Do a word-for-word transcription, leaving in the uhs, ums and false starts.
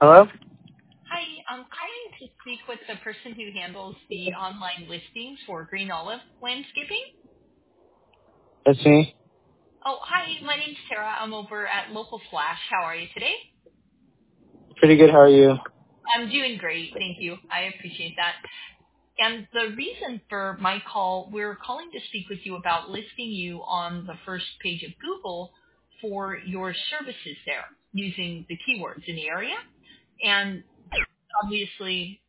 Hello? Hi, I'm calling to speak with the person who handles the online listings for Green Olive Landscaping. That's me. Oh, hi, my name's Sarah. I'm over at Local Flash. How are you today? Pretty good, how are you? I'm doing great. Thank you. I appreciate that. And the reason for my call, we're calling to speak with you about listing you on the first page of Google for your services there using the keywords in the area. And obviously,